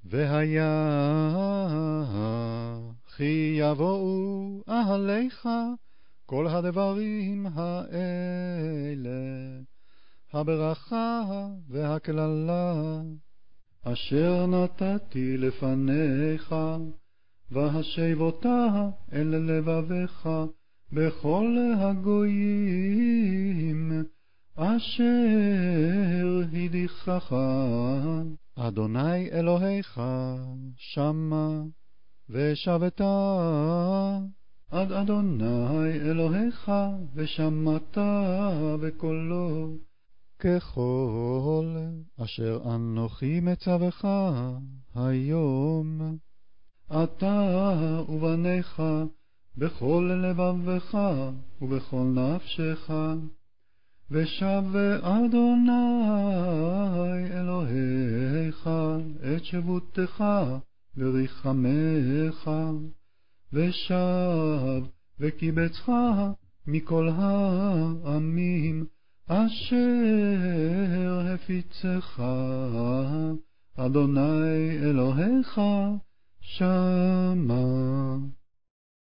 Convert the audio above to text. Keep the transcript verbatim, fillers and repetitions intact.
והיה כי יבואו אהליך כל הדברים האלה, הברכה והקללה, אשר נתתי לפניך, והשב אותה אל לבביך בכל הגויים, אשר הדיחך אדוני אלוהיך שמה, ושבת עד אדוני אלוהיך, ושמעת בקולו, ככל אשר אנוכי מצווך היום. אתה ובניך בכל לבבך ובכל נפשך, ושב אדוני אלוהיך את שבותך וריחמך, ושב וקיבצך מכל העמים אשר הפיצך אדוני אלוהיך שמה.